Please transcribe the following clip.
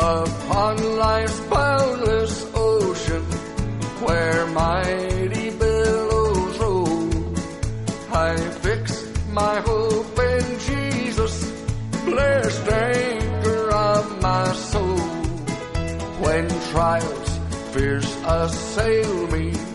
upon life's boundless ocean, where mighty billows roll. I fix my hope in Jesus, blessed anchor of my soul. When trials fierce assail me,